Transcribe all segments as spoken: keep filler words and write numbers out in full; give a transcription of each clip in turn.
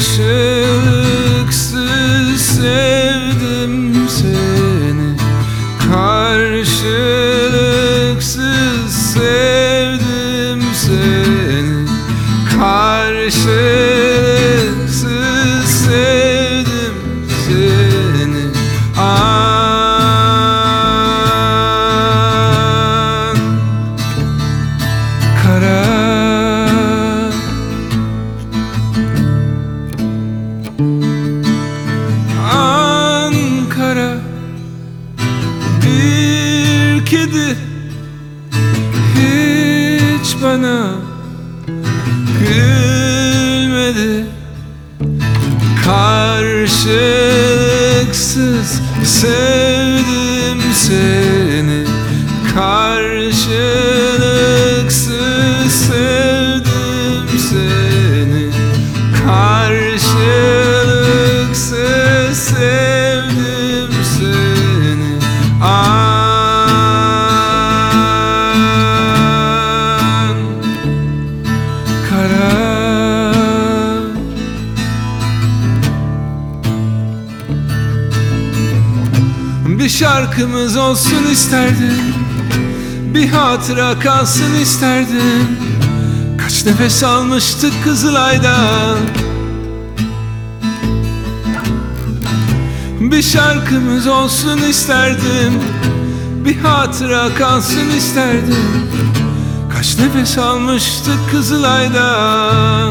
Karşılıksız sevdim seni, karşılıksız sevdim seni, karşılıksız sevdim seni. Ankara, Ankara, bir kedi hiç bana gülmedi. Karşılıksız sevdim seni, karşılıksız sevdim seni, karşılıksız sevdim seni. Ankara, bir şarkımız olsun isterdim, bir hatıra kalsın isterdim. Kaç nefes almıştık Kızılay'da. Bir şarkımız olsun isterdim, bir hatıra kalsın isterdim. Kaç nefes almıştık Kızılay'da.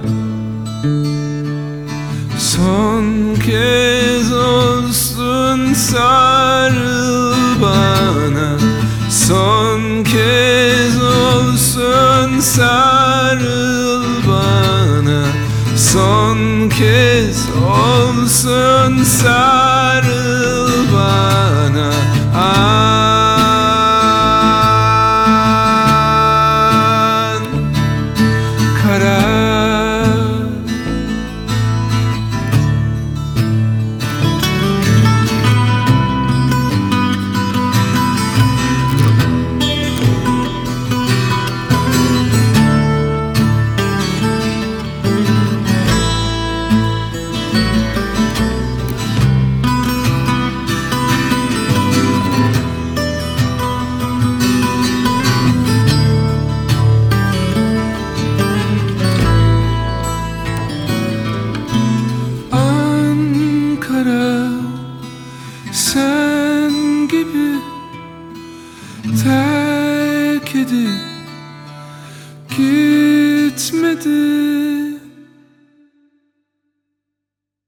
Son kez olsun sarıl bana, son kez olsun sarıl bana, son kez olsun sarıl bana. Ankara, sen gibi terk edip gitmedin.